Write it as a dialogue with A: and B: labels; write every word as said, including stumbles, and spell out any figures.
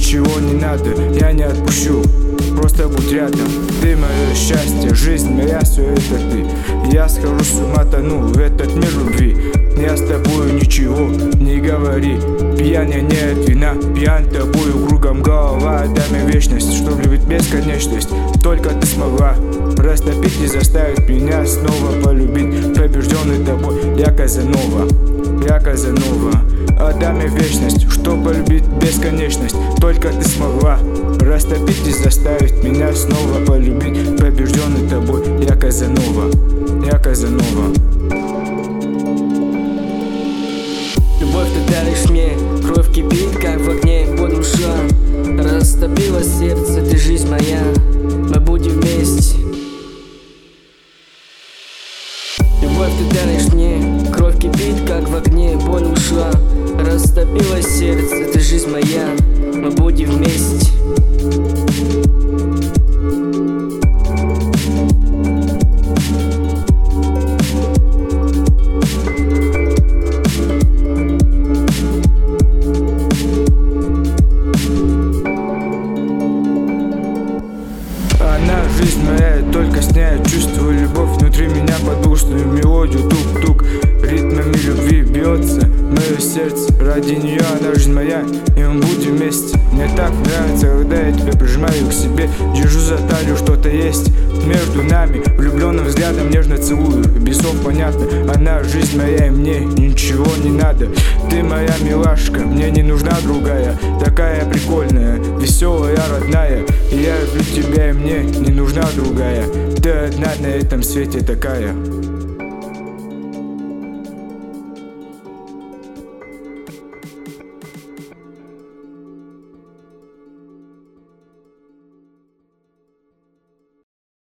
A: ничего не надо, я не отпущу. Просто будь рядом, ты мое счастье, жизнь моя, все это ты. Я схожу с ума, тону в этот мир любви. Я с тобою ничего не говори. Пьян я не от вина, пьян тобою, кругом голова. Дай мне вечность, чтоб любить бесконечность. Только ты смогла растопить и заставить меня снова полюбить. Побежденный тобой, я Казанова, я Казанова. Отдай мне вечность, чтоб полюбить бесконечность. Только ты смогла растопить и заставить меня снова полюбить. Побежденный тобой, я Казанова, я Казанова.
B: Любовь, ты даришь мне, кровь кипит, как в огне, боль душа. Растопило сердце, ты жизнь моя, мы будем вместе. Любовь, ты даришь мне, кровь кипит, как в огне, боль ушла. Растопило сердце, ты жизнь моя, мы будем вместе.
A: Она жизнь моя, я только с ней чувствую любовь. Внутри меня под грустную мелодию тук-тук ритмами любви бьется мое сердце. Ради нее она жизнь моя, и мы будем вместе. Мне так нравится, когда я тебя прижимаю к себе. Держу за талию, что-то есть между нами. Влюбленным взглядом нежно целую, без слов понятно. Она жизнь моя, и мне ничего не надо. Ты моя милашка, мне не нужна другая. Такая прикольная, веселая, родная. И я люблю тебя, и мне не нужна другая. Ты одна на этом свете такая.